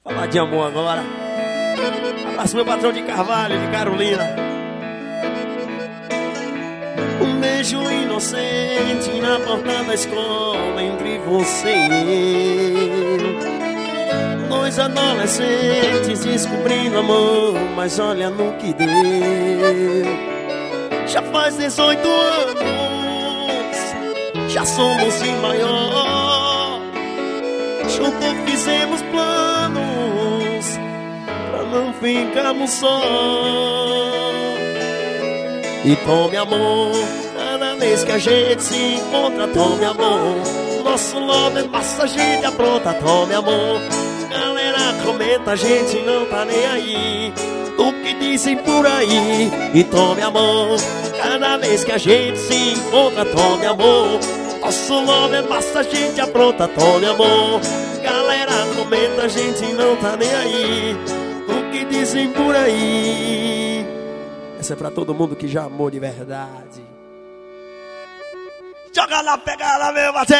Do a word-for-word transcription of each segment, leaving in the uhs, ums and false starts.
Falar de amor agora. Abraço meu patrão de Carvalho, de Carolina. Um beijo inocente na porta da escola entre você e eu. Dois adolescentes descobrindo amor, mas olha no que deu. Já faz dezoito anos, já somos de maior. Juntos fizemos planos pra não ficarmos só. E tome amor, cada vez que a gente se encontra, tome amor. Nosso love é massa, a gente apronta, tome amor. Galera comenta, a gente não tá nem aí o que dizem por aí. E tome amor, cada vez que a gente se encontra, tome amor. Nosso love é massa, a gente apronta, tome amor. Galera comenta, a gente não tá nem aí o que dizem por aí. Essa é pra todo mundo que já amou de verdade. Joga na pegada, meu parceiro.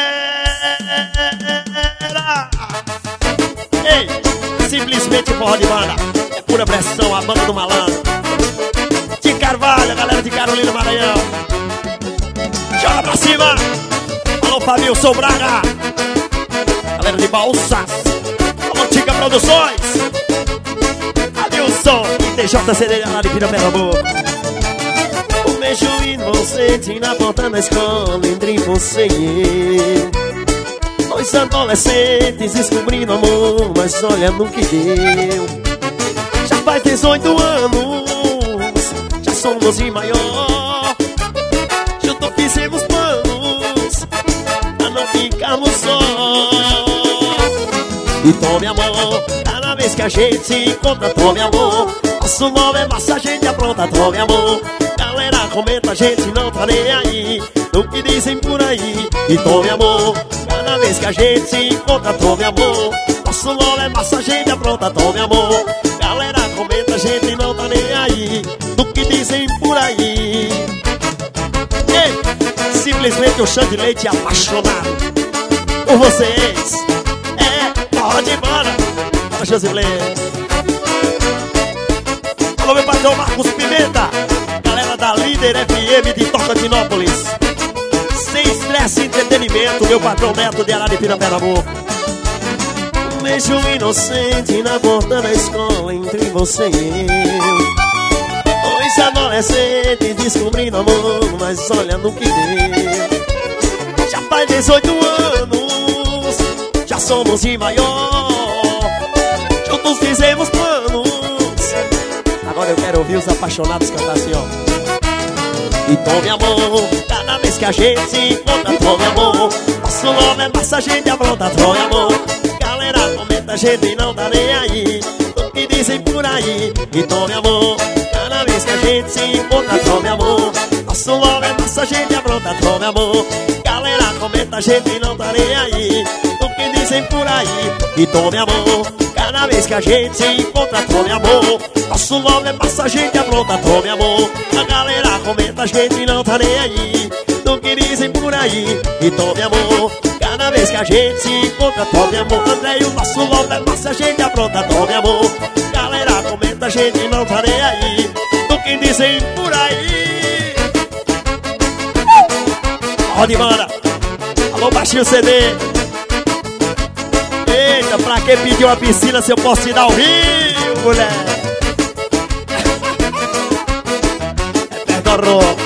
Ei, simplesmente porra de banda. É pura pressão, a banda do malandro. De Carvalho, a galera de Carolina, Maranhão. Joga pra cima. Alô, Fabio, sou Braga. Galera de Balsas. Alô, Tica Produções. Adilson e T J C D lá de Pirapernambuco. Um beijo inocente na porta da escola entre você e eu. Dois adolescentes descobrindo amor, mas olha no que deu. Já faz dezoito anos, já somos de maior. Juntos fizemos planos pra não ficarmos só. E tome amor, cada vez que a gente se encontra, tome amor. Nosso nome é massa, a gente apronta, tome amor. Galera comenta, a gente não tá nem aí o que dizem por aí. E tome amor, cada vez que a gente se encontra, tome amor. Nosso nome é massa, a gente apronta, tome amor. Galera comenta, a gente não tá nem aí do que dizem por aí. Ei, simplesmente o chão de leite apaixonado por vocês. É, porra de banda. Fala, Josilê. Alô, meu patrão Marcos Pimenta. Galera da Líder F M de Tocantinópolis. Sem estresse e entretenimento, meu patrão Neto de Araripina, Pernambuco. Um beijo inocente na porta da escola entre você e eu. Dois adolescentes descobrindo amor, mas olha no que deu. Já faz dezoito anos, já somos de maior. Juntos fizemos planos. Agora eu quero ouvir os apaixonados cantar assim, ó. E tome amor, cada vez que a gente se encontra, tome amor. Nosso nome é massa, a gente apronta, tome amor. Galera comenta, a gente não tá nem aí o que dizem por aí. E tome amor, cada vez que a gente se encontra, tome amor. Nosso nome é massa, a gente apronta, tome amor. Galera comenta, a gente não tá nem aí o que dizem por aí. E tome amor, cada vez que a gente se encontra, tome amor. Nosso nome é massa, a gente apronta, tome amor. A galera comenta, a gente não tá nem aí do que dizem por aí. E tome amor, cada vez que a gente se encontra, tome amor. André, o nosso nome é massa, a gente apronta, tome amor. Galera comenta, a gente não tá nem aí do que dizem por aí. Ó de banda. Alô, baixinho C D. Eita, pra que pedir uma piscina se eu posso te dar ao rio, mulher? É perto do rock.